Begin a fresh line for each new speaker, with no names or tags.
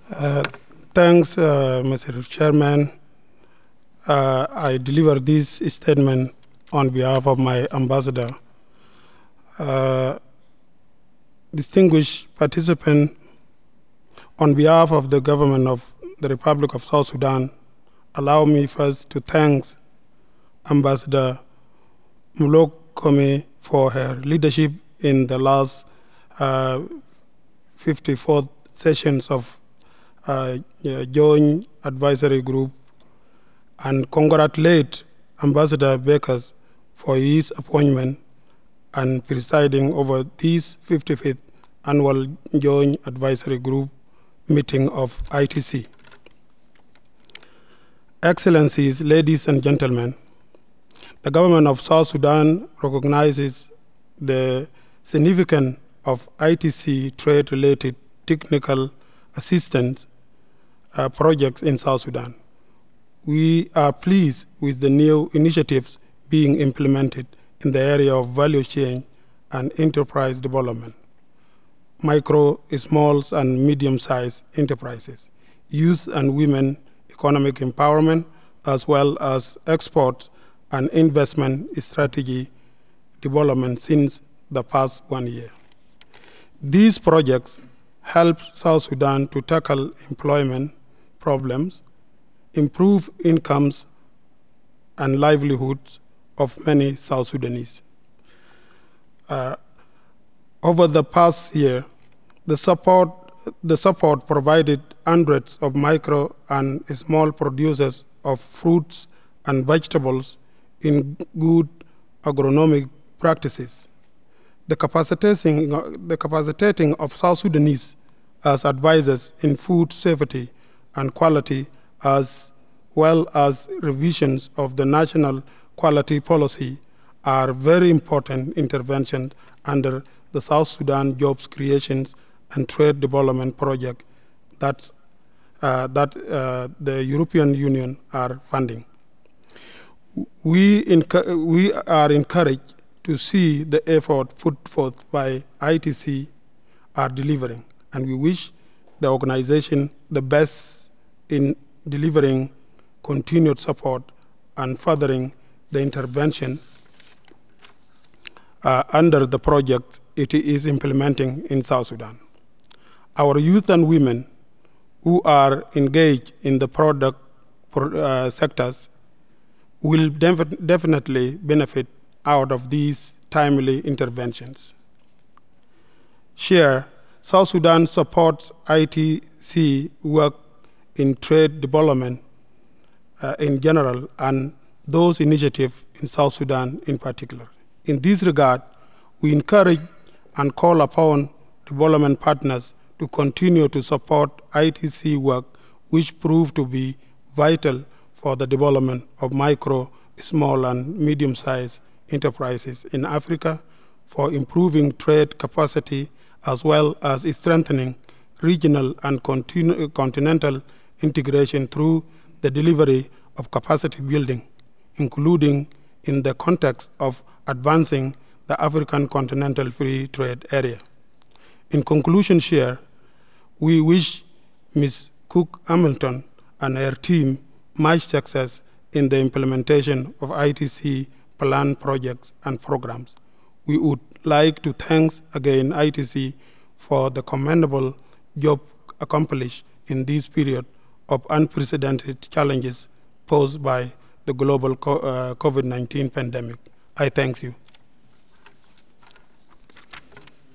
Uh, Thanks, Mr. Chairman. I deliver this statement on behalf of my ambassador. Uh, Distinguished participant, on behalf of the government of the Republic of South Sudan, allow me first to thank Ambassador Mulok Kome for her leadership in the last uh, 54 sessions of Joint Advisory Group and congratulate Ambassador Bakers for his appointment and presiding over this 55th annual Joint Advisory Group meeting of ITC. Excellencies, ladies and gentlemen, the government of South Sudan recognizes the significance of ITC trade-related technical assistance projects in South Sudan. We are pleased with the new initiatives being implemented in the area of value chain and enterprise development, micro, small, and medium-sized enterprises, youth and women economic empowerment, as well as export and investment strategy development since the past 1 year. These projects help South Sudan to tackle employment problems, improve incomes and livelihoods of many South Sudanese. Uh, Over the past year, the support provided hundreds of micro and small producers of fruits and vegetables in good agronomic practices. The capacitating of South Sudanese as advisors in food safety and quality, as well as revisions of the national quality policy, are very important interventions under the South Sudan Jobs Creations and Trade Development Project that the European Union are funding. We are encouraged to see the effort put forth by ITC are delivering, and we wish the organization the best in delivering continued support and furthering the intervention under the project it is implementing in South Sudan. Our youth and women who are engaged in the product sectors will definitely benefit out of these timely interventions. Share, South Sudan supports ITC work in trade development in general and those initiatives in South Sudan in particular. In this regard, we encourage and call upon development partners to continue to support ITC work, which proved to be vital for the development of micro, small, and medium-sized enterprises in Africa, for improving trade capacity, as well as strengthening regional and continental integration through the delivery of capacity building, including in the context of advancing the African Continental Free Trade Area. In conclusion, Chair, we wish Ms. Cook Hamilton and her team much success in the implementation of ITC plan projects and programs. We would like to thank again ITC for the commendable job accomplished in this period of unprecedented challenges posed by the global COVID-19 pandemic. I thank you.